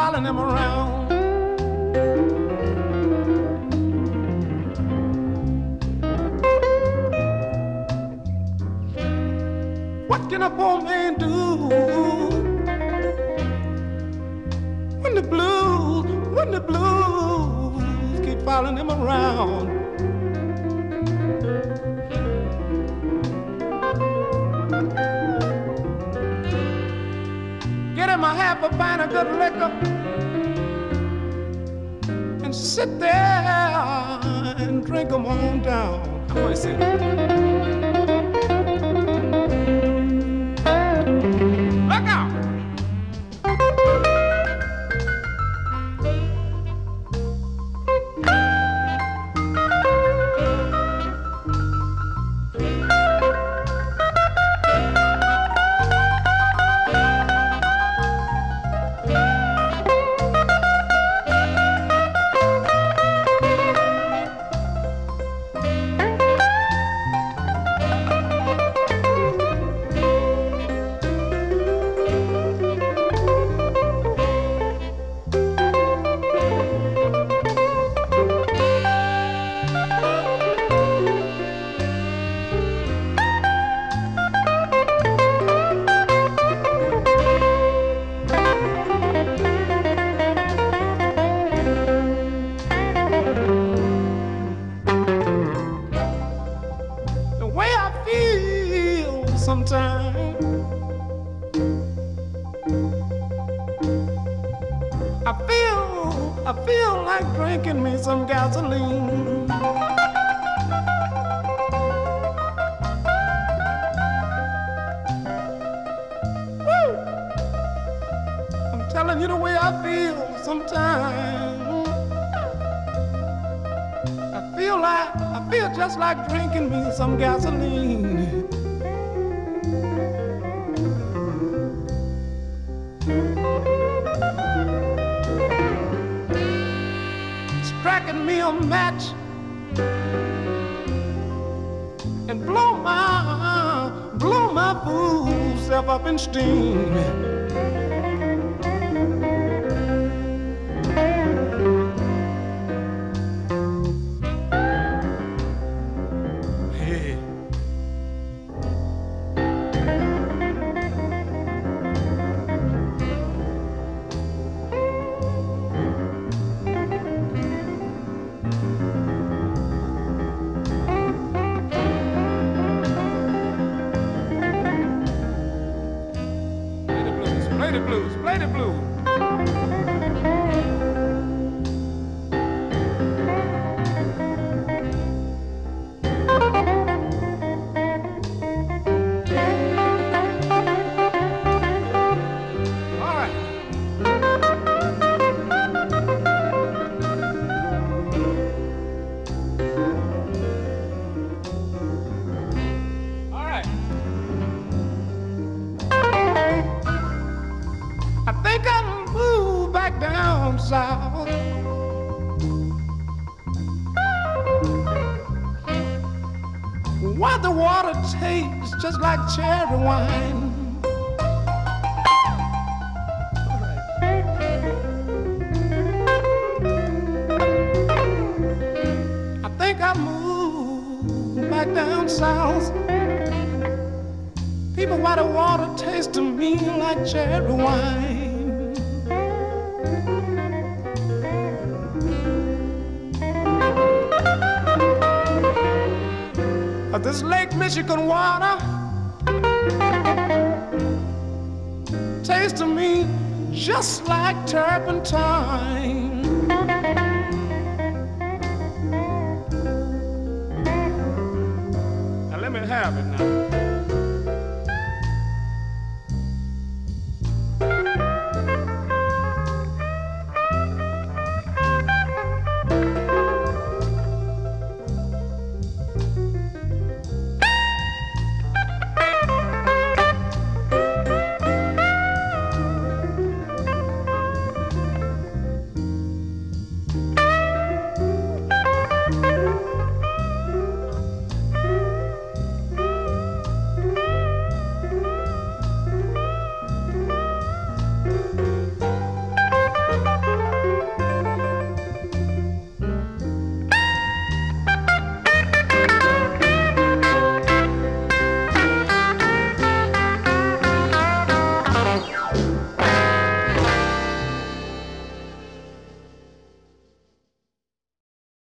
following him around. What can a poor man do when the blues keep following him around? Get him a half a pint of good liquor and sit there and drink 'em on down. How do I say that? Look out! I feel like drinking me some gasoline. Woo! I'm telling you the way I feel sometimes. I feel just like drinking me some gasoline. Striking me a match and blow my fool self up in steam. Play the blues, play the blues. Down south, where the water tastes just like cherry wine. I think I'll move back down south. People, where the water tastes to me like cherry wine. This Lake Michigan water tastes to me just like turpentine. Now let me have it now.